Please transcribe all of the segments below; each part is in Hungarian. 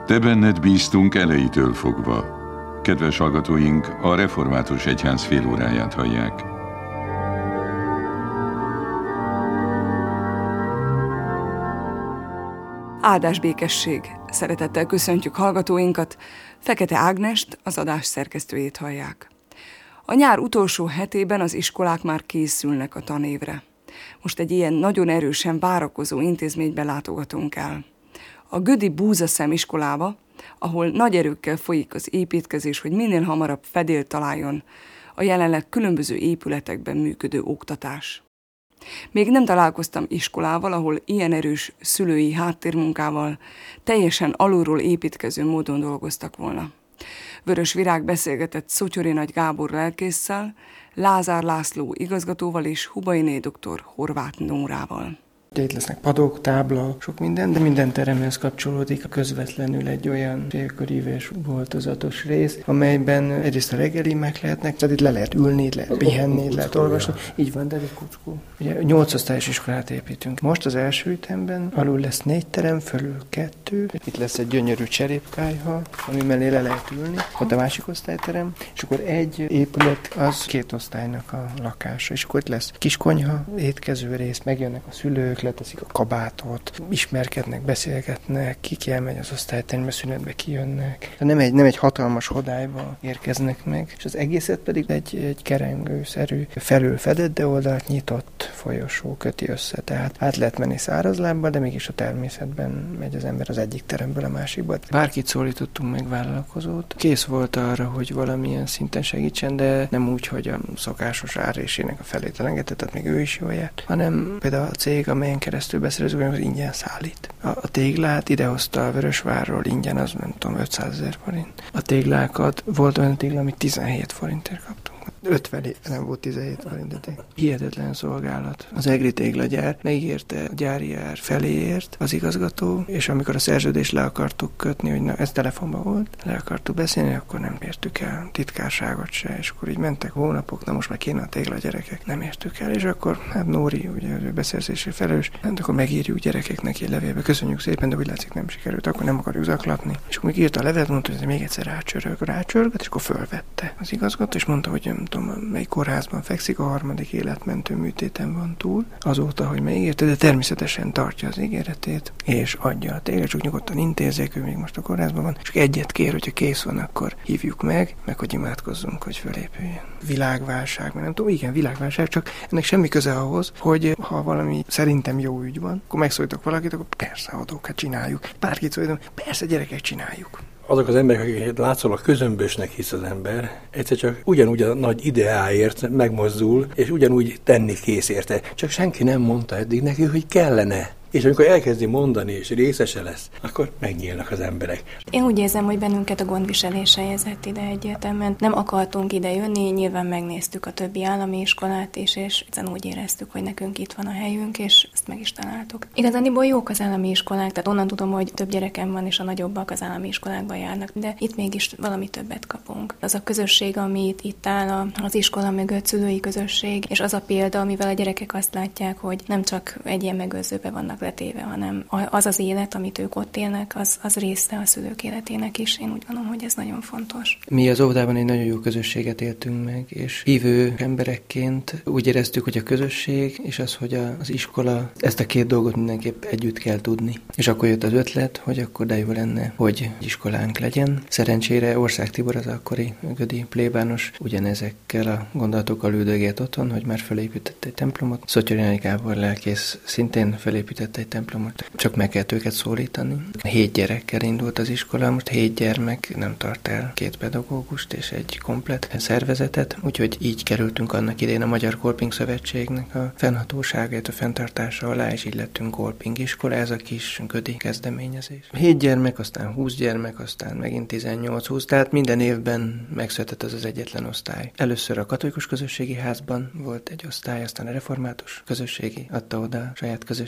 Te benned bíztunk elejétől fogva. Kedves hallgatóink, a Református Egyház félóráját hallják. Áldás békesség! Szeretettel köszöntjük hallgatóinkat, Fekete Ágnest, az adás szerkesztőjét hallják. A nyár utolsó hetében az iskolák már készülnek a tanévre. Most egy ilyen nagyon erősen várakozó intézménybe látogatunk el. A Gödi Búzaszem iskolába, ahol nagy erőkkel folyik az építkezés, hogy minél hamarabb fedél találjon a jelenleg különböző épületekben működő oktatás. Még nem találkoztam iskolával, ahol ilyen erős szülői háttérmunkával, teljesen alulról építkező módon dolgoztak volna. Vörös Virág beszélgetett Szottyori Nagy Gábor lelkésszel, Lázár László igazgatóval és Hubainé dr. Horváth Nórával. Itt lesznek padok, tábla, sok minden, de minden teremhez kapcsolódik közvetlenül egy olyan félköríves boltozatos rész, amelyben egyrészt a reggeli meg lehetnek, tehát itt le lehet ülni, itt lehet pihenni, itt lehet olvasni. Így van, de egy kuckó. Ugye 8 osztályos iskolát építünk. Most az első ütemben alul lesz 4 terem, fölül 2. Itt lesz egy gyönyörű cserépkályha, ami mellé le lehet ülni. Ott a másik osztályterem, és akkor egy épület az 2 osztálynak a lakása. És akkor itt lesz kis konyha, étkező rész, megjönnek a szülők, leteszik a kabátot, ismerkednek, beszélgetnek, ki elmegy az osztályterembe, szünetbe kijönnek. Nem egy hatalmas hodályba érkeznek meg, és az egészet pedig egy kerengőszerű, felül fedett, de oldalt nyitott folyosó köti össze. Tehát át lehet menni szárazlábbal, de mégis a természetben megy az ember az egyik teremből a másikba. Bárkit szólítottunk meg, vállalkozót. Kész volt arra, hogy valamilyen szinten segítsen, de nem úgy, hogy a szokásos árrésének a felét elengedte, tehát még ő is jól járt, hanem például a cég, amelyen keresztül beszerezünk, hogy ingyen szállít. A téglát idehozta a Vörösvárról ingyen, az nem tudom, 500 000 forint. A téglákat, volt olyan tégla, amit 17 forintért kaptunk. 50 éve nem volt 17 forint. Hihetetlen szolgálat. Az EGRI téglagyár megígérte a gyári ár feléért az igazgató, és amikor a szerződést le akartuk kötni, hogy ez telefonban volt, le akartuk beszélni, akkor nem értük el titkárságot se, és akkor így mentek hónapok, na most már kéne a tégla gyerekek, nem értük el, és akkor hát Nóri, ugye ő beszerzésre felelős, hát akkor megírjuk gyerekeknek egy levélbe, köszönjük szépen, de úgy látszik nem sikerült, akkor nem akarjuk zaklatni. És akkor még írta a levelet, mondta, hogy még egyszer rácsörög, és akkor fölvette az igazgató, és mondta, hogy nem tudom, melyik kórházban fekszik, a 3. életmentő műtéten van túl, azóta, hogy megígérte, de természetesen tartja az ígéretét, és adja a tégla, csak nyugodtan intézzék, ő még most a kórházban van, csak egyet kér, hogyha kész van, akkor hívjuk meg hogy imádkozzunk, hogy fölépüljön. Világválság, nem tudom, igen, világválság, csak ennek semmi köze ahhoz, hogy ha valami szerintem jó ügy van, akkor megszólítok valakit, akkor persze adok, hát csináljuk. Bárkit szólítom, persze gyerekek, csináljuk. Azok az emberek, akik látszólag közömbösnek hisz az ember, egyszer csak ugyanúgy a nagy ideáért megmozdul, és ugyanúgy tenni kész érte. Csak senki nem mondta eddig neki, hogy kellene. És amikor elkezdi mondani, és részese lesz, akkor megnyílnak az emberek. Én úgy érzem, hogy bennünket a gondviselés helyezett ide egyértelműen. Nem akartunk ide jönni, nyilván megnéztük a többi állami iskolát is, és egyszerűen úgy éreztük, hogy nekünk itt van a helyünk, és ezt meg is találtuk. Igazániból jók az állami iskolák, tehát onnan tudom, hogy több gyerekem van, és a nagyobbak az állami iskolákban járnak, de itt mégis valami többet kapunk. Az a közösség, ami itt áll az iskola mögött, szülői közösség, és az a példa, amivel a gyerekek azt látják, hogy nem csak egy ilyen megőrzőbe vannak letéve, hanem az élet, amit ők ott élnek, az része a szülők életének is. Én úgy gondolom, hogy ez nagyon fontos. Mi az óvodában egy nagyon jó közösséget éltünk meg, és hívő emberekként úgy éreztük, hogy a közösség és az, hogy az iskola, ezt a 2 dolgot mindenképp együtt kell tudni. És akkor jött az ötlet, hogy akkor de jó lenne, hogy iskolánk legyen. Szerencsére Ország Tibor, az akkori gödi plébános ugyanezekkel a gondolatokkal üldögélt otthon, hogy már felépített egy templomot. Szottyori Nagy Gábor lelkész szintén felépített egy templomot, csak meg kellett őket szólítani. 7 gyerekkel indult az iskola, most 7 gyermek nem tart el 2 pedagógust és egy komplett szervezetet, úgyhogy így kerültünk annak idején a Magyar Kolping Szövetségnek a fennhatóságát, a fenntartása alá, és így lettünk kolping iskola, ez a kis gödi kezdeményezés. 7 gyermek, aztán 20 gyermek, aztán megint 18-20, tehát minden évben megszületett az egyetlen osztály. Először a katolikus közösségi házban volt egy osztály, aztán a református közösségi adta oda a saját közösségi természetét,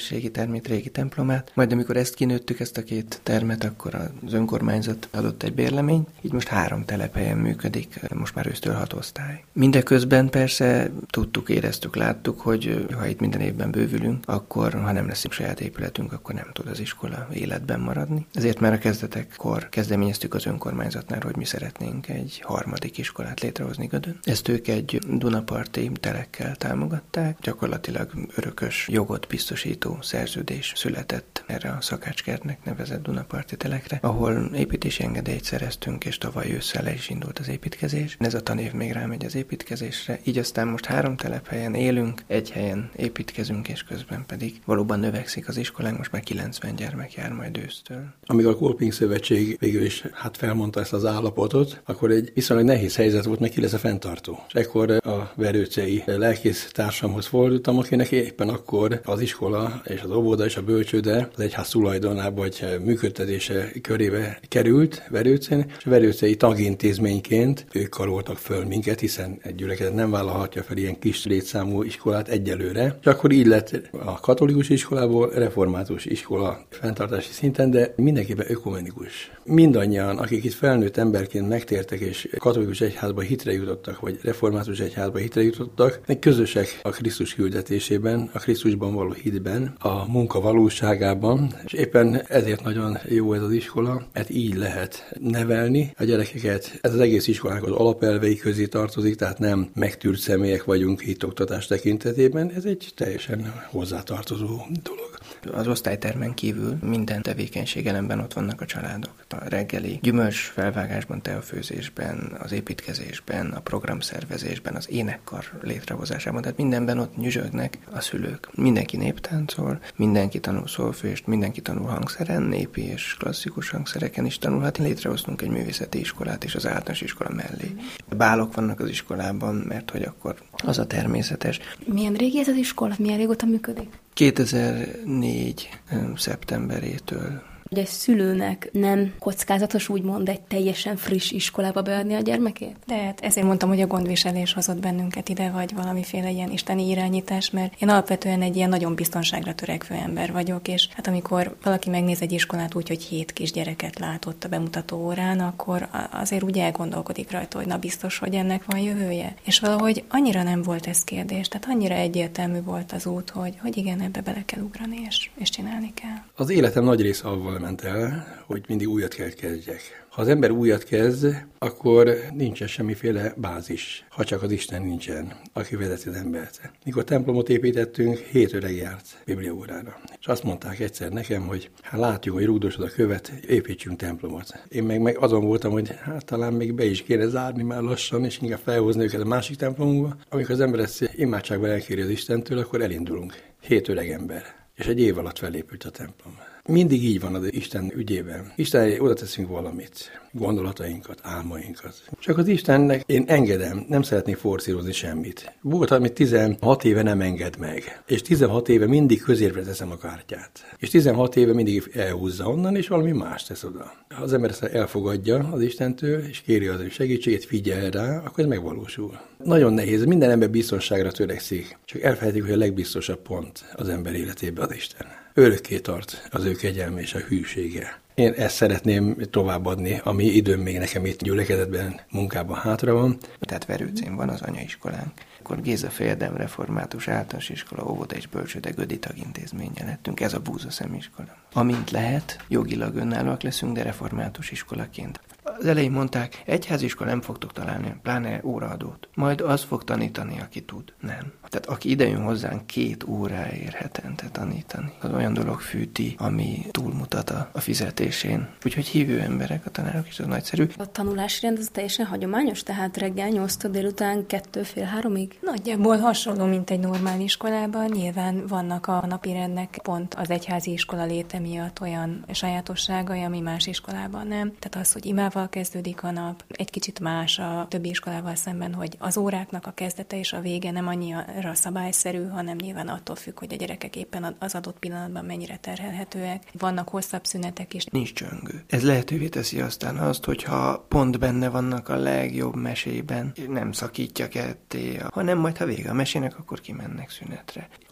termét, régi templomát. Majd amikor ezt kinőttük, ezt a 2 termet, akkor az önkormányzat adott egy bérleményt. Így most 3 telephelyen működik, most már ősztől 6 osztály. Mindeközben persze tudtuk, éreztük, láttuk, hogy ha itt minden évben bővülünk, akkor ha nem lesz saját épületünk, akkor nem tud az iskola életben maradni. Ezért már a kezdetekkor kezdeményeztük az önkormányzatnál, hogy mi szeretnénk egy 3. iskolát létrehozni Gödön. Ezt ők egy dunaparti telekkel támogatták. Gyakorlatilag örökös jogot biztosító szerződés született erre a szakácskertnek nevezett dunaparti telekre, ahol építési engedélyt szereztünk, és tavaly ősszel le is indult az építkezés. Ez a tanév még rámegy az építkezésre, így aztán most 3 telephelyen élünk, egy helyen építkezünk, és közben pedig valóban növekszik az iskolánk, most már 90 gyermek jár majd ősztől. Amikor a Kolping Szövetség végül is felmondta ezt az állapotot, akkor egy viszonylag nehéz helyzet volt, meg ki lesz a fenntartó. És ekkor a verőcei lelkész társamhoz fordultam, akinek éppen akkor az iskola és az óvoda és a bölcsőde az egyház tulajdonába vagy működtetése körébe került Verőcén, és a verőcei tagintézményként ők karoltak föl minket, hiszen egy gyülekezet nem vállalhatja fel ilyen kis létszámú iskolát egyelőre. És akkor így lett a katolikus iskolából református iskola fenntartási szinten, de mindenképpen ökumenikus. Mindannyian, akik itt felnőtt emberként megtértek és katolikus egyházba hitre jutottak, vagy református egyházba hitre jutottak, közösek a Krisztus küldetésében, a Krisztusban való hitben, a munka valóságában, és éppen ezért nagyon jó ez az iskola, mert így lehet nevelni a gyerekeket. Ez az egész iskolának az alapelvei közé tartozik, tehát nem megtűrt személyek vagyunk hitoktatás tekintetében, ez egy teljesen hozzátartozó dolog. Az osztálytermen kívül minden tevékenységelemben ott vannak a családok. A reggeli gyümölcsfelvágásban, teafőzésben, az építkezésben, a programszervezésben, az énekkar létrehozásában, tehát mindenben ott nyüzsögnek a szülők. Mindenki néptáncol, mindenki tanul szolfést, mindenki tanul hangszeren, népi és klasszikus hangszereken is tanulhat. Létrehoztunk egy művészeti iskolát és az általános iskola mellé. Bálok vannak az iskolában, mert hogy akkor az a természetes. Milyen régi ez az iskola? Milyen régóta működik? 2004. szeptemberétől. Hogy egy szülőnek nem kockázatos úgymond egy teljesen friss iskolába beadni a gyermekét? De hát ezért mondtam, hogy a gondviselés hozott bennünket ide, vagy valamiféle ilyen isteni irányítás, mert én alapvetően egy ilyen nagyon biztonságra törekvő ember vagyok, és hát amikor valaki megnéz egy iskolát úgy, hogy 7 kisgyereket látott a bemutató órán, akkor azért úgy elgondolkodik rajta, hogy na biztos, hogy ennek van jövője. És valahogy annyira nem volt ez kérdés, tehát annyira egyértelmű volt az út, hogy igen, ebbe bele kell ugrani, és csinálni kell. Az életem nagy része avval ment el, hogy mindig újat kell kezdjek. Ha az ember újat kezd, akkor nincsen semmiféle bázis, ha csak az Isten nincsen, aki vezeti az embert. Mikor templomot építettünk, 7 öreg járt bibliaórára. És azt mondták egyszer nekem, hogy hát látjuk, hogy rúgdosod a követ, építsünk templomot. Én meg azon voltam, hogy hát talán még be is kéne zárni már lassan, és inkább felhozni őket a másik templomunkba. Amikor az ember ezt imádságban elkéri az Istentől, akkor elindulunk. 7 öreg ember. És egy év alatt felépült a templom. Mindig így van az Isten ügyében. Isten oda teszünk valamit, gondolatainkat, álmainkat. Csak az Istennek én engedem, nem szeretnék forszírozni semmit. Volt, amit 16 éve nem enged meg. És 16 éve mindig középre teszem a kártyát. És 16 éve mindig elhúzza onnan, és valami más tesz oda. Ha az ember ezt elfogadja az Istentől, és kéri az ő segítségét, figyel rá, akkor ez megvalósul. Nagyon nehéz, minden ember biztonságra törekszik. Csak elfelejtik, hogy a legbiztosabb pont az ember életében az Isten. Örökké tart az ő kegyelme és a hűsége. Én ezt szeretném továbbadni, ami időm még nekem itt gyülekezetben, munkában hátra van. Tehát Verőcén van az anyaiskolánk. Akkor Géza Fejedelem Református Általános Iskola, óvoda és bölcsőde Gödi tagintézménye lettünk. Ez a Búza iskola. Amint lehet, jogilag önállóak leszünk, de református iskolaként. Az elején mondták, egyháziskola nem fogtok találni, pláne óraadót. Majd az fog tanítani, aki tud. Nem. Tehát aki idejön hozzánk 2 óráért hetente tanítani, az olyan dolog fűti, ami túlmutat a fizetésén. Úgyhogy hívő emberek, a tanárok is, az nagyszerű. A tanulási rend az teljesen hagyományos, tehát reggel 8-tól délután 2-3-ig? Nagyjából hasonló, mint egy normál iskolában. Nyilván vannak a napirendnek pont az egyházi iskola léte miatt olyan sajátosságai, ami más iskolában nem. Tehát az, hogy imával kezdődik a nap, egy kicsit más a többi iskolával szemben, hogy az óráknak a kezdete és a vége nem annyira szabályszerű, hanem nyilván attól függ, hogy a gyerekek éppen az adott pillanatban mennyire terhelhetőek. Vannak hosszabb szünetek is. Nincs csöngő. Ez lehetővé teszi aztán azt, hogyha pont benne vannak a legjobb mesében, nem szakítja ketté, hanem majd ha vége a mesének, akkor kimennek szünetre.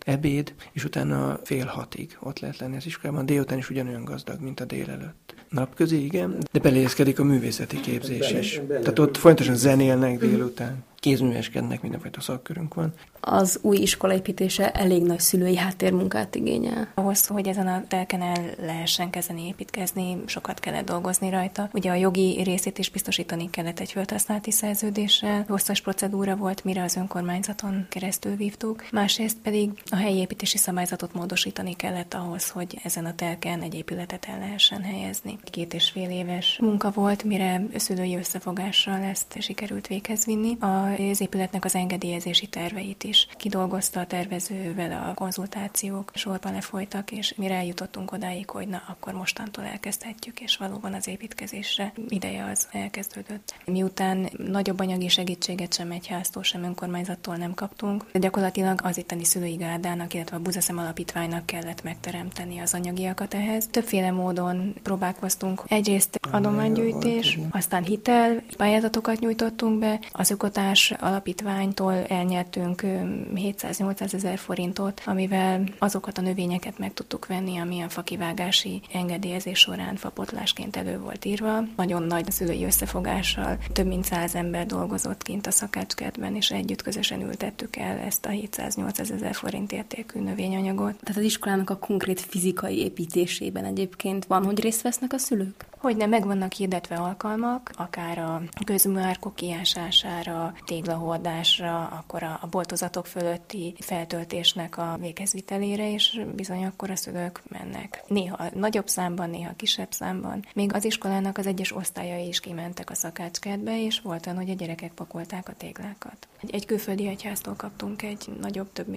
ebéd, és utána 5:30 ott lehet lenni az iskolában. Délután is ugyanolyan gazdag, mint a délelőtt. Napközi, igen, de beléjeszkedik a művészeti képzés is. Tehát ott folyamatosan zenélnek délután, kézműveskednek, mindenfajta szakkörünk van. Az új iskola építése elég nagy szülői háttérmunkát igényel. Ahhoz, hogy ezen a telken el lehessen kezdeni építkezni, sokat kellett dolgozni rajta. Ugye a jogi részét is biztosítani kellett egy földhasználati szerződéssel. Hosszas procedúra volt, mire az önkormányzaton keresztül vívtuk. Másrészt pedig a helyi építési szabályzatot módosítani kellett ahhoz, hogy ezen a telken egy épületet el lehessen helyezni. 2,5 éves munka volt, mire szülői összefogással ezt sikerült véghez vinni. Az épületnek az engedélyezési terveit is kidolgozta a tervezővel, a konzultációk sorban lefolytak, és mire eljutottunk odáig, hogy na, akkor mostantól elkezdhetjük, és valóban az építkezésre ideje az elkezdődött. Miután nagyobb anyagi segítséget sem egyháztól, sem önkormányzattól nem kaptunk, de gyakorlatilag az itteni szülői gárdának, illetve a Buzaszem Alapítványnak kellett megteremteni az anyagiakat ehhez. Többféle módon próbálkoztunk. Egyrészt adománygyűjtés, aztán hitel, pályázatokat nyújtottunk be, az Ökotárs Alapítványtól elnyertünk 700-800 ezer forintot, amivel azokat a növényeket meg tudtuk venni, ami a fakivágási engedélyezés során fapotlásként elő volt írva. Nagyon nagy szülői összefogással több mint 100 ember dolgozott kint a szakácskertben, és együtt közösen ültettük el ezt a 700-800 ezer forint értékű növényanyagot. Tehát az iskolának a konkrét fizikai építésében egyébként van, hogy részt vesznek a szülők? Hogyne, meg vannak hirdetve alkalmak, akár a közműárkok kiásására, téglahordásra, akkor a boltozatok fölötti feltöltésnek a véghezvitelére, és bizony akkor a szülők mennek. Néha nagyobb számban, néha kisebb számban. Még az iskolának az egyes osztályai is kimentek a szakácskertbe, és volt olyan, hogy a gyerekek pakolták a téglákat. Egy külföldi egyháztól kaptunk egy nagyobb, több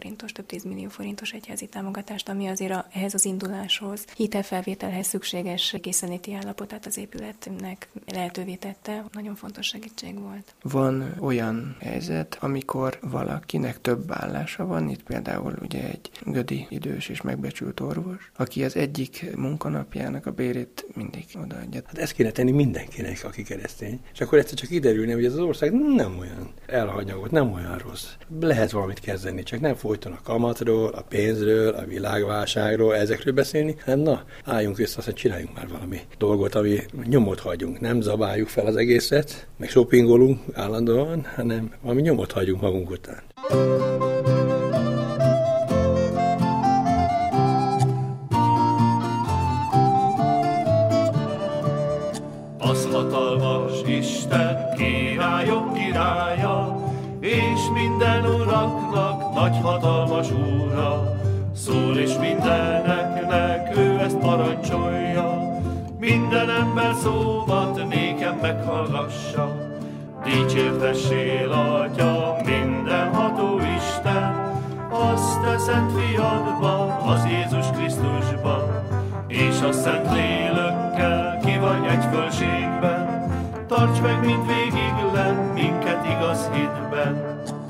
10 millió forintos egyházi támogatást, ami azért ehhez az induláshoz, hitelfelvételhez szükséges készenléti állapotát az épületnek lehetővé tette. Nagyon fontos segítség volt. Van olyan helyzet, amikor valakinek több állása van, itt például ugye egy gödi idős és megbecsült orvos, aki az egyik munkanapjának a bérét mindig odaadja. Hát ezt kéne tenni mindenkinek, aki keresztény, és akkor egyszer csak kiderülne, hogy ez az ország nem olyan elhanyagolt, nem olyan rossz. Lehet valamit kezdeni, csak nem folyton a kamatról, a pénzről, a világválságról, ezekről beszélni, hanem na, álljunk össze, aztán csináljunk már valami dolgot, ami nyomot hagyunk. Nem zabáljuk fel az egészet, meg shoppingolunk állandóan, hanem valami nyomot hagyunk magunk után. Az hatalmas Isten, királyok királya, és minden uraknak nagy hatalmas úra, szól és mindeneknek ő ezt parancsolja, minden ember szóvat nékem meghallgassa. Dicsértessél, Atya, mindenható Isten, azt te szent fiadba, az Jézus Krisztusba, és a szent lélekkel ki vagy egy fölségben, tarts meg mindvégig lenn minket igaz hitben.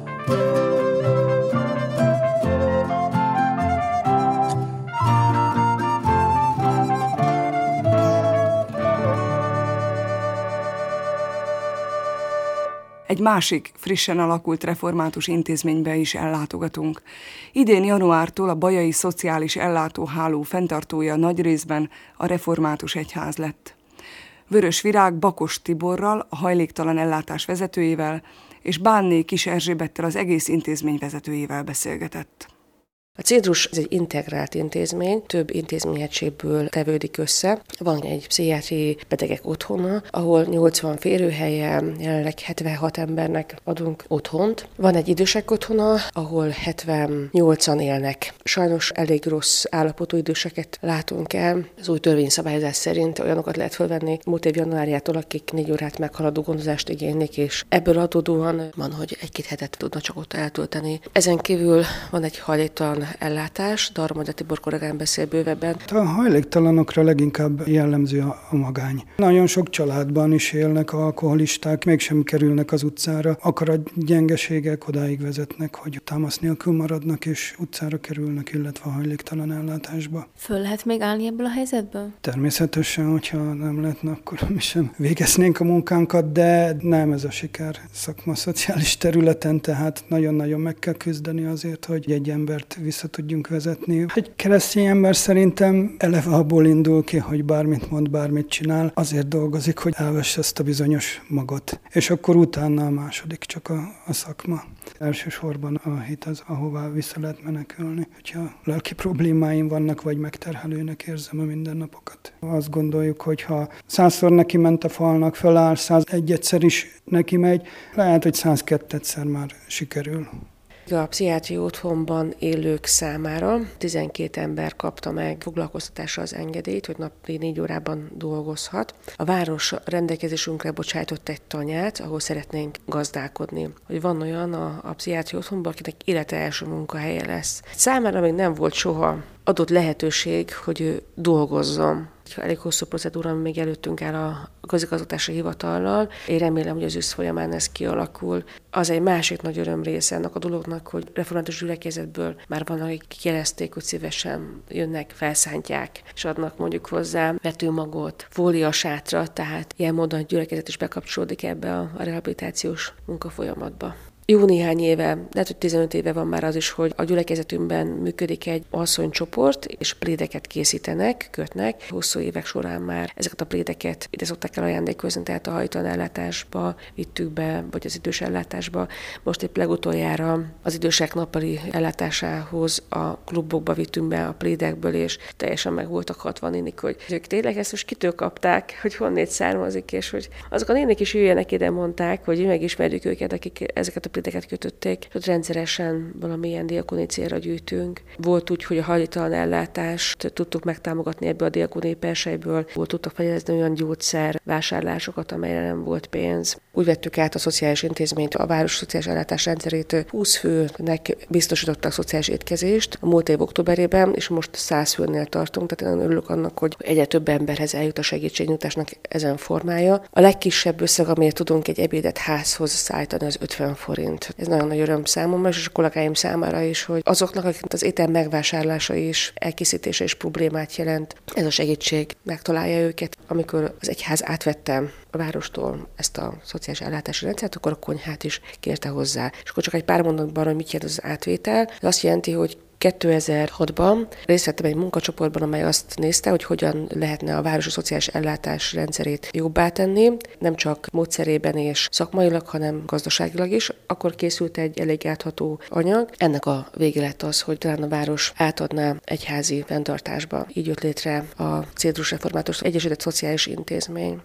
Egy másik, frissen alakult református intézménybe is ellátogatunk. Idén januártól a Bajai Szociális Ellátóháló fenntartója nagy részben a református egyház lett. Vörös Virág Bakos Tiborral, a hajléktalan ellátás vezetőjével, és Bánné Kis Erzsébettel, az egész intézmény vezetőjével beszélgetett. A Cédrus egy integrált intézmény, több intézményegységből tevődik össze. Van egy pszichiátriai betegek otthona, ahol 80 férőhelyen jelenleg 76 embernek adunk otthont. Van egy idősek otthona, ahol 78-an élnek. Sajnos elég rossz állapotú időseket látunk el. Az új törvényszabályozás szerint olyanokat lehet fölvenni múlt év januárjától, akik 4 órát meghaladó gondozást igénylik, és ebből adódóan van, hogy 1-2 hetet tudna csak ott eltölteni. Ezen kívül van egy hajléktalan ellátás, de arra majd a Tibor kollégám beszél bővebben. A hajléktalanokra leginkább jellemző a magány. Nagyon sok családban is élnek alkoholisták, mégsem kerülnek az utcára. Akaratgyengeségek odáig vezetnek, hogy támasz nélkül maradnak és utcára kerülnek, illetve a hajléktalan ellátásba. Föl lehet még állni ebből a helyzetből? Természetesen, hogyha nem lehetne, akkor mi sem végeznénk a munkánkat, de nem ez a siker szakma szociális területen, tehát nagyon-nagyon meg kell küzdeni azért, hogy egy embert vissza tudjunk vezetni. Egy keresztény ember szerintem eleve abból indul ki, hogy bármit mond, bármit csinál, azért dolgozik, hogy elvesse ezt a bizonyos magot. És akkor utána a második csak a szakma. Elsősorban a hit az, ahová vissza lehet menekülni. Hogyha lelki problémáim vannak, vagy megterhelőnek érzem a mindennapokat. Azt gondoljuk, hogy ha 100-szor neki ment a falnak, föláll, 101-szer is neki megy, lehet, hogy 102-szer már sikerül. A pszichiátriai otthonban élők számára 12 ember kapta meg foglalkoztatásra az engedélyt, hogy napi 4 órában dolgozhat. A város rendelkezésünkre bocsájtott egy tanyát, ahol szeretnénk gazdálkodni. Hogy van olyan a pszichiátriai otthonban, akinek élete első munkahelye lesz. Számára még nem volt soha adott lehetőség, hogy ő dolgozzon. Elég hosszú procedúra még előttünk áll a közigazgatási hivatallal. Én remélem, hogy az ősz folyamán ez kialakul. Az egy másik nagy öröm része ennek a dolognak, hogy református gyülekezetből már vannak, akik jelezték, hogy szívesen jönnek, felszántják, és adnak mondjuk hozzá vetőmagot, fóliasátrat, tehát ilyen módon a gyülekezet is bekapcsolódik ebbe a rehabilitációs munkafolyamatba. Jó néhány éve, lehet, hogy 15 éve van már az is, hogy a gyülekezetünkben működik egy asszonycsoport, és prédeket készítenek, kötnek. Hosszú évek során már ezeket a prédeket ide szokták el ajándékozni, tehát a hajtalan ellátásba vittük be, vagy az idős ellátásba. Most épp legutoljára az idősek nappali ellátásához a klubokba vittünk be a prédekből, és teljesen meg voltak hatva nénik, hogy ők tényleg ezt most kitől kapták, hogy honnét származik, és hogy azok a nénik is jöjjenek ide, mondták, hogy megismerjük őket, akik ezeket a prédeket kötötték, hogy rendszeresen valamilyen diakoni célra gyűjtünk. Volt úgy, hogy a hajléktalan ellátást tudtuk megtámogatni ebből a diakoni perseiből, tudtak fejezni olyan gyógyszervásárlásokat, amelyre nem volt pénz. Úgy vettük át a szociális intézményt, a város szociális ellátás rendszerét 20 főnek biztosítottak szociális étkezést a múlt év októberében, és most 100 főnél tartunk, tehát én örülök annak, hogy egyre több emberhez eljut a segítségnyújtásnak ezen formája. A legkisebb összeg, amiért tudunk egy ebédet házhoz szállítani, az 50 forint. Ez nagyon nagy öröm számomra, és a kollégáim számára is, hogy azoknak, akik az étel megvásárlása és elkészítése is problémát jelent, ez a segítség megtalálja őket. Amikor az egyház átvette a várostól ezt a szociális ellátási rendszert, akkor a konyhát is kérte hozzá. És akkor csak egy pár mondatban, hogy mit jelent az átvétel. Ez azt jelenti, hogy 2006-ban részt vettem egy munkacsoportban, amely azt nézte, hogy hogyan lehetne a városi szociális ellátás rendszerét jobbá tenni, nem csak módszerében és szakmailag, hanem gazdaságilag is. Akkor készült egy elég átható anyag. Ennek a vége lett az, hogy talán a város átadná egyházi fenntartásba. Így jött létre a Cédrus Református Egyesített Szociális Intézmény.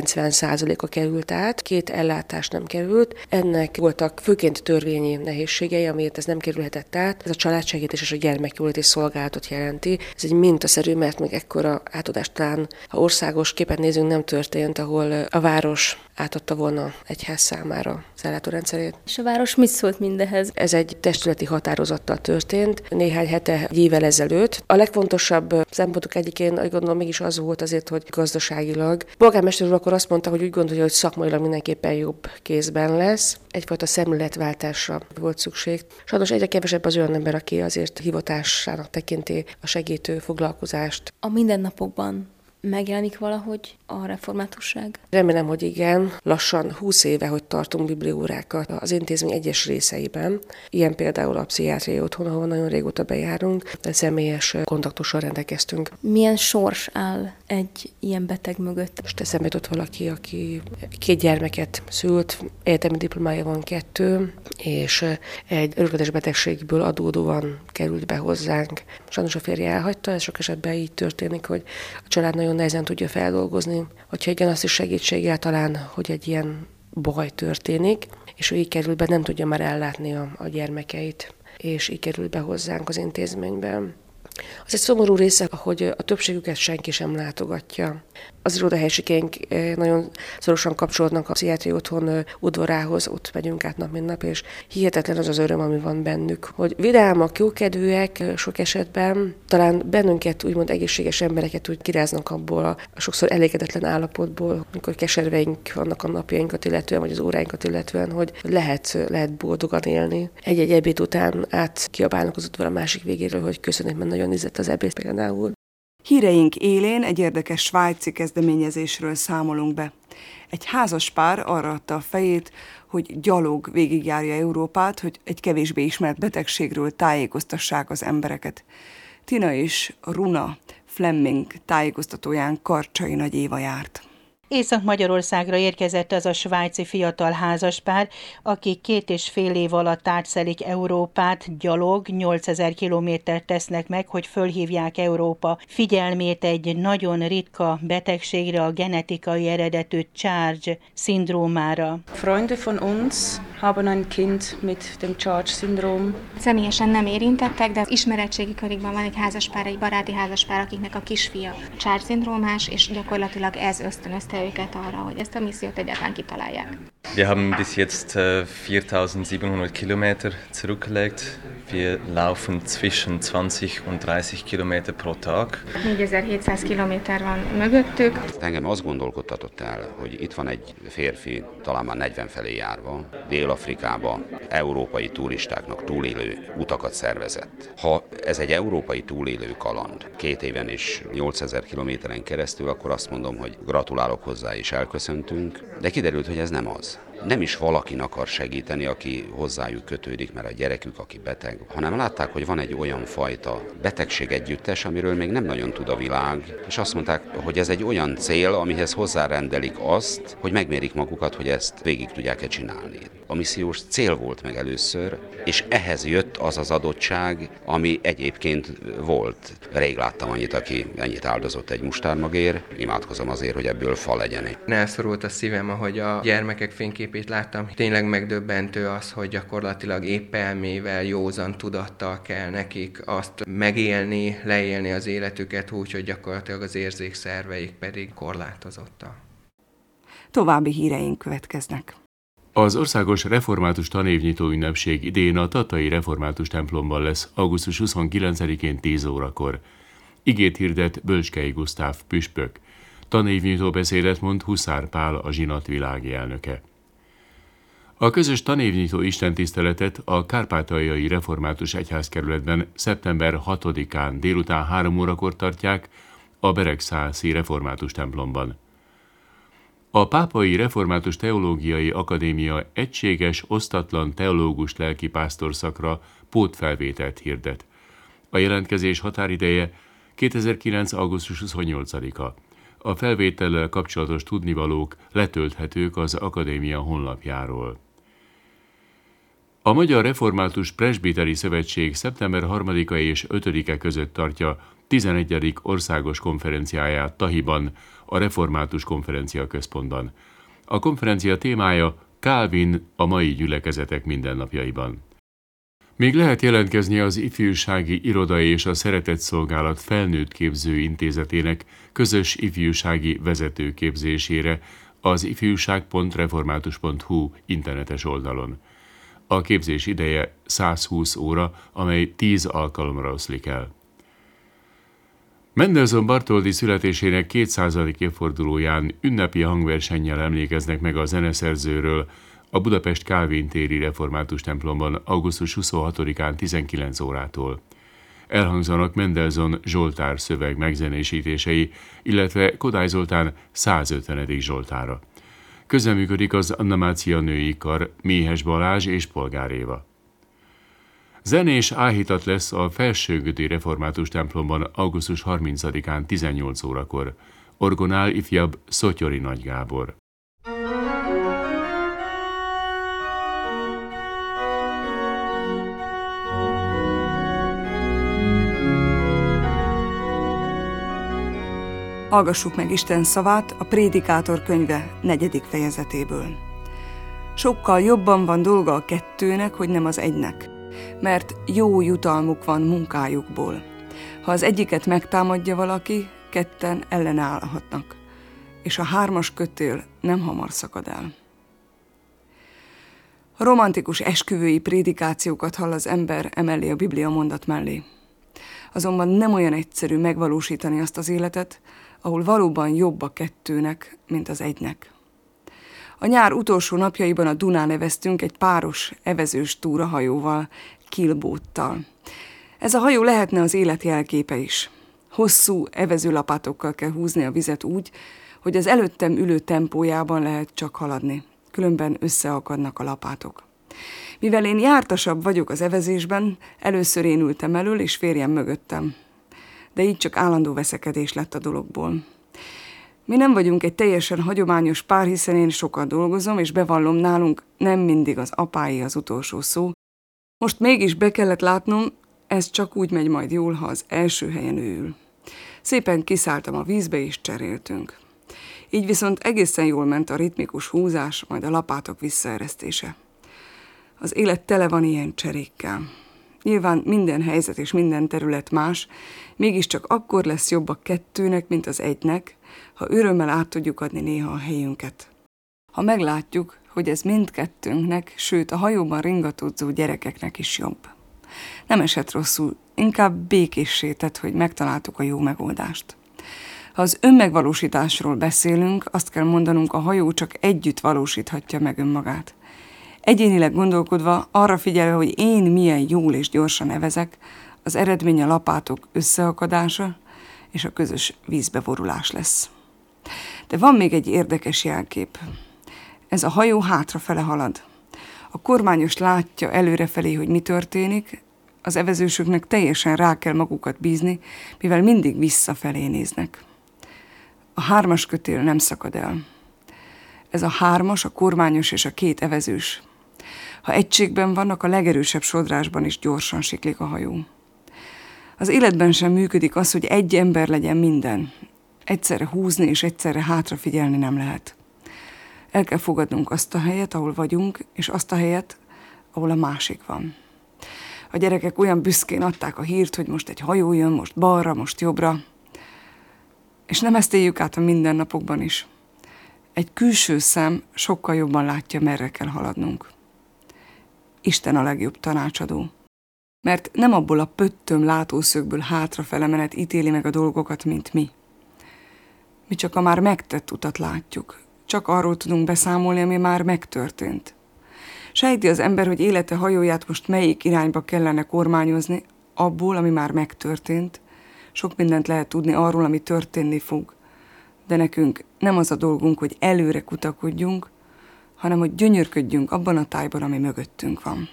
90%-a került át, 2 ellátás nem került. Ennek voltak főként törvényi nehézségei, amiért ez nem kerülhetett át. Ez a családsegítés és a gyermekjóléti szolgálatot jelenti. Ez egy mintaszerű, mert még ekkora átadást talán, ha országos képen nézünk, nem történt, ahol a város átadta volna egyház számára az ellátórendszerét. És a város mit szólt mindehez? Ez egy testületi határozattal történt, néhány hete, egy évvel ezelőtt. A legfontosabb szempontok egyikén, azt gondolom, mégis az volt azért, hogy gazdaságilag. Polgármester úr akkor azt mondta, hogy úgy gondolja, hogy szakmailag mindenképpen jobb kézben lesz. Egyfajta szemléletváltásra volt szükség. Sajnos egyre kevesebb az olyan ember, aki azért hivatásának tekinti a segítő foglalkozást. A mindennapokban megjelenik valahogy a reformátusság? Remélem, hogy igen. Lassan 20 éve, hogy tartunk bibliórákat az intézmény egyes részeiben. Ilyen például a pszichiátriai otthon, ahol nagyon régóta bejárunk, de személyes kontaktussal rendelkeztünk. Milyen sors áll egy ilyen beteg mögött? Most eszembe jutott valaki, aki 2 gyermeket szült, egyetemi diplomája van 2, és egy örökletes betegségből adódóan került be hozzánk. Sajnos a férje elhagyta, ez sok esetben így történik, hogy a család nagyon nehezen tudja feldolgozni. Hogyha igen, azt is segítséggel talán, hogy egy ilyen baj történik, és ő így kerül be, nem tudja már ellátni a gyermekeit, és így kerül be hozzánk az intézményben. Az egy szomorú része, hogy a többségüket senki sem látogatja. Az irodahelységénk nagyon szorosan kapcsolódnak a pszichiátriai otthon udvarához, ott megyünk át nap mint nap, és hihetetlen az az öröm, ami van bennük. Hogy vidámak, jókedvűek sok esetben, talán bennünket úgymond egészséges embereket úgy kiráznak abból a sokszor elégedetlen állapotból, amikor keserveink vannak a napjainkat illetően, vagy az óráinkat illetően, hogy lehet boldogan élni. Egy-egy ebéd után átkiabálnak az udvar a másik végéről, hogy köszönjük, mert nagyon ízlett az ebéd például. Híreink élén egy érdekes svájci kezdeményezésről számolunk be. Egy házas pár arra adta a fejét, hogy gyalog végigjárja Európát, hogy egy kevésbé ismert betegségről tájékoztassák az embereket. Tina és Runa Fleming tájékoztatóján Karcsai Nagy Éva járt. Észak-Magyarországra érkezett az a svájci fiatal házaspár, akik 2,5 év alatt átszelik Európát, gyalog 8000 kilométert tesznek meg, hogy fölhívják Európa figyelmét egy nagyon ritka betegségre, a genetikai eredetű CHARGE-szindrómára. Freunde von uns haben ein Kind mit dem CHARGE-Syndrom. Személyesen nem érintettek, de az ismeretségi körükben van egy házaspár, egy baráti házaspár, akiknek a kisfia CHARGE-szindrómás, és gyakorlatilag ez ösztönözte őket arra, hogy ezt a missziót egyáltalán kitalálják. Wir haben bis jetzt 4700 Kilometer zurückgelegt. Wir laufen zwischen 20 und 30 Kilometer pro Tag. 4700 kilométer van mögöttük. Engem azt gondolkodtatott el, hogy itt van egy férfi, talán már 40 felé járva, Dél-Afrikába európai turistáknak túlélő utakat szervezett. Ha ez egy európai túlélő kaland, 2 éven és 8000 kilométeren keresztül, akkor azt mondom, hogy gratulálok hozzá és elköszöntünk, de kiderült, hogy ez nem az. Nem is valakin akar segíteni, aki hozzájuk kötődik, mert a gyerekük, aki beteg, hanem látták, hogy van egy olyan fajta betegség együttes, amiről még nem nagyon tud a világ, és azt mondták, hogy ez egy olyan cél, amihez hozzárendelik azt, hogy megmérik magukat, hogy ezt végig tudják-e csinálni. A missziós cél volt meg először, és ehhez jött az az adottság, ami egyébként volt. Rég láttam annyit, aki ennyit áldozott egy mustármagért, imádkozom azért, hogy ebből fa legyen. Elszorult a szívem, ahogy a gyermekek fényképét láttam. Tényleg megdöbbentő az, hogy gyakorlatilag épp elmével, józan tudattal kell nekik azt megélni, leélni az életüket úgy, hogy gyakorlatilag az érzékszerveik pedig korlátozottak. További híreink következnek. Az Országos Református Tanévnyitó Ünnepség idén a Tatai Református templomban lesz augusztus 29-én 10 órakor. Igét hirdet Bölcskei Gusztáv püspök. Tanévnyitó beszédet mond Huszár Pál, a Zsinat világi elnöke. A közös tanévnyitó istentiszteletet a Kárpátaljai Református Egyházkerületben szeptember 6-án délután 3 órakor tartják a Beregszászi Református templomban. A Pápai Református Teológiai Akadémia egységes, osztatlan teológus lelkipásztor szakra pótfelvételt hirdet. A jelentkezés határideje 2009. augusztus 28-a. A felvétellel kapcsolatos tudnivalók letölthetők az akadémia honlapjáról. A Magyar Református Presbiteri Szövetség szeptember 3-a és 5-e között tartja 11. országos konferenciáját Tahiban, a Református Konferencia Központban. A konferencia témája Calvin a mai gyülekezetek mindennapjaiban. Még lehet jelentkezni az Ifjúsági Iroda és a Szeretetszolgálat Felnőttképző Intézetének közös ifjúsági vezetőképzésére az ifjúság.református.hu internetes oldalon. A képzés ideje 120 óra, amely 10 alkalomra oszlik el. Mendelssohn Bartholdy születésének 200. évfordulóján ünnepi hangversennyel emlékeznek meg a zeneszerzőről a Budapest Kálvin téri református templomban augusztus 26-án 19 órától. Elhangzanak Mendelssohn Zsoltár szöveg megzenésítései, illetve Kodály Zoltán 150. Zsoltára. Közreműködik az Anna Mácia női kar, Méhes Balázs és Polgár Éva. Zenés áhítat lesz a Felsőgödi Református templomban augusztus 30-án 18 órakor. Orgonál ifjabb Szotyori Nagy Gábor. Hallgassuk meg Isten szavát a Prédikátor könyve 4. fejezetéből. Sokkal jobban van dolga a kettőnek, hogy nem az egynek, mert jó jutalmuk van munkájukból. Ha az egyiket megtámadja valaki, ketten ellenállhatnak, és a 3. kötél nem hamar szakad el. A romantikus esküvői prédikációkat hall az ember emellé a Biblia mondat mellé. Azonban nem olyan egyszerű megvalósítani azt az életet, ahol valóban jobb a kettőnek, mint az egynek. A nyár utolsó napjaiban a Dunán eveztünk egy páros, evezős túrahajóval, Kilbóttal. Ez a hajó lehetne az élet jelképe is. Hosszú evezőlapátokkal kell húzni a vizet úgy, hogy az előttem ülő tempójában lehet csak haladni, különben összeakadnak a lapátok. Mivel én jártasabb vagyok az evezésben, először én ültem elől, és férjem mögöttem. De így csak állandó veszekedés lett a dologból. Mi nem vagyunk egy teljesen hagyományos pár, hiszen én sokat dolgozom, és bevallom, nálunk nem mindig az apái az utolsó szó. Most mégis be kellett látnom, ez csak úgy megy majd jól, ha az első helyen ő ül. Szépen kiszálltam a vízbe, és cseréltünk. Így viszont egészen jól ment a ritmikus húzás, majd a lapátok visszaeresztése. Az élet tele van ilyen cserékkel. Nyilván minden helyzet és minden terület más, mégiscsak akkor lesz jobb a kettőnek, mint az egynek, ha örömmel át tudjuk adni néha a helyünket. Ha meglátjuk, hogy ez mindkettőnknek, sőt a hajóban ringatódzó gyerekeknek is jobb. Nem esett rosszul, inkább békéssé tett, hogy megtaláltuk a jó megoldást. Ha az önmegvalósításról beszélünk, azt kell mondanunk, a hajó csak együtt valósíthatja meg önmagát. Egyénileg gondolkodva, arra figyelve, hogy én milyen jól és gyorsan evezek, az eredmény a lapátok összeakadása és a közös vízbeborulás lesz. De van még egy érdekes jelkép. Ez a hajó hátrafele halad. A kormányos látja előrefelé, hogy mi történik, az evezősöknek teljesen rá kell magukat bízni, mivel mindig visszafelé néznek. A 3-as kötél nem szakad el. Ez a 3-as, a kormányos és a 2 evezős. Ha egységben vannak, a legerősebb sodrásban is gyorsan siklik a hajó. Az életben sem működik az, hogy egy ember legyen minden. Egyszerre húzni és egyszerre hátrafigyelni nem lehet. El kell fogadnunk azt a helyet, ahol vagyunk, és azt a helyet, ahol a másik van. A gyerekek olyan büszkén adták a hírt, hogy most egy hajó jön, most balra, most jobbra. És nem ezt éljük át a mindennapokban is. Egy külső szem sokkal jobban látja, merre kell haladnunk. Isten a legjobb tanácsadó. Mert nem abból a pöttöm látószögből hátrafele menet ítéli meg a dolgokat, mint mi. Mi csak a már megtett utat látjuk. Csak arról tudunk beszámolni, ami már megtörtént. Sejti az ember, hogy élete hajóját most melyik irányba kellene kormányozni, abból, ami már megtörtént. Sok mindent lehet tudni arról, ami történni fog. De nekünk nem az a dolgunk, hogy előre kutakodjunk, hanem hogy gyönyörködjünk abban a tájban, ami mögöttünk van.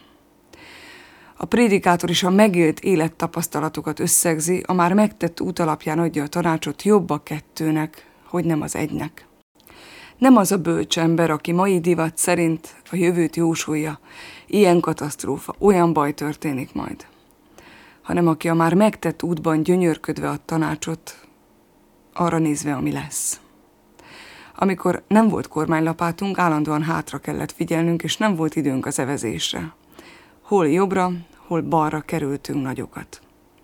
A prédikátor is a megélt élettapasztalatokat összegzi, a már megtett út alapján adja a tanácsot, jobb a 2-nek, hogy nem az 1-nek. Nem az a bölcs ember, aki mai divat szerint a jövőt jósolja, ilyen katasztrófa, olyan baj történik majd, hanem aki a már megtett útban gyönyörködve ad tanácsot, arra nézve, ami lesz. Amikor nem volt kormánylapátunk, állandóan hátra kellett figyelnünk, és nem volt időnk az evezésre. Hol jobbra, hol balra kerültünk nagyokat.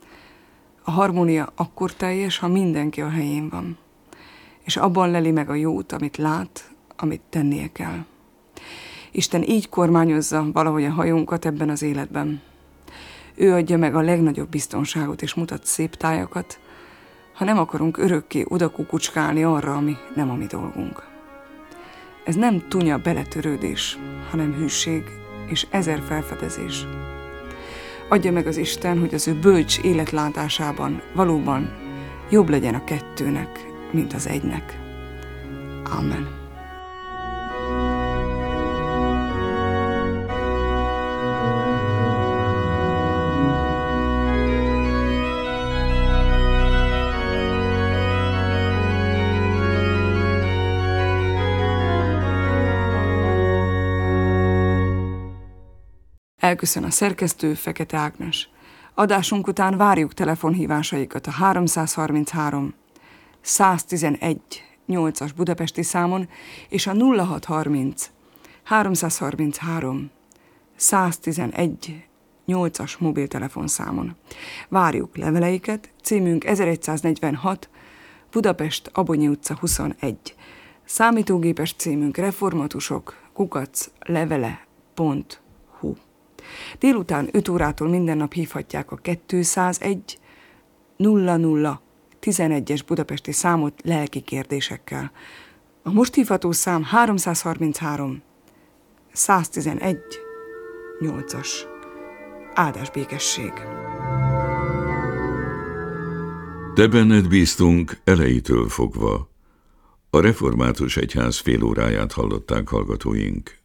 A harmónia akkor teljes, ha mindenki a helyén van, és abban leli meg a jót, amit lát, amit tennie kell. Isten így kormányozza valahogy a hajónkat ebben az életben. Ő adja meg a legnagyobb biztonságot, és mutat szép tájakat, ha nem akarunk örökké odakukucskálni arra, ami nem a mi dolgunk. Ez nem tunya beletörődés, hanem hűség és 1000 felfedezés. Adja meg az Isten, hogy az ő bölcs életlátásában valóban jobb legyen a 2-nek, mint az 1-nek. Amen. Elköszön a szerkesztő, Fekete Ágnes. Adásunk után várjuk telefonhívásaikat a 333 111 8-as budapesti számon és a 0630 333 111 8-as mobiltelefonszámon. Várjuk leveleiket, címünk 1146, Budapest, Abonyi utca 21. Számítógépes címünk reformatusok@levele.hu. Délután 5 órától minden nap hívhatják a 201 00 11-es budapesti számot lelki kérdésekkel. A most hívható szám 333 111 8-as. Áldás békesség! Te benned bíztunk elejétől fogva. A református egyház félóráját hallották hallgatóink.